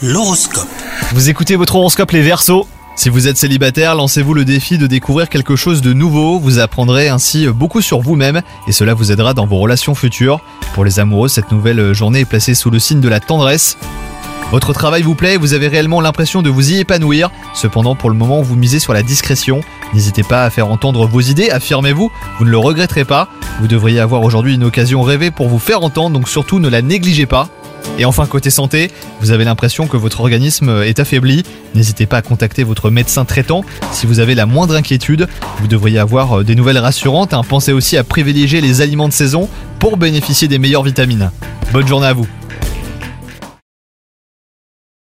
L'horoscope. Vous écoutez votre horoscope les Verseaux. Si vous êtes célibataire, lancez-vous le défi de découvrir quelque chose de nouveau. Vous apprendrez ainsi beaucoup sur vous-même et cela vous aidera dans vos relations futures. Pour les amoureux, cette nouvelle journée est placée sous le signe de la tendresse. Votre travail vous plaît et vous avez réellement l'impression de vous y épanouir. Cependant, pour le moment, vous misez sur la discrétion. N'hésitez pas à faire entendre vos idées, affirmez-vous, vous ne le regretterez pas. Vous devriez avoir aujourd'hui une occasion rêvée pour vous faire entendre, donc surtout ne la négligez pas. Et enfin, côté santé, vous avez l'impression que votre organisme est affaibli. N'hésitez pas à contacter votre médecin traitant si vous avez la moindre inquiétude. Vous devriez avoir des nouvelles rassurantes. Pensez aussi à privilégier les aliments de saison pour bénéficier des meilleures vitamines. Bonne journée à vous.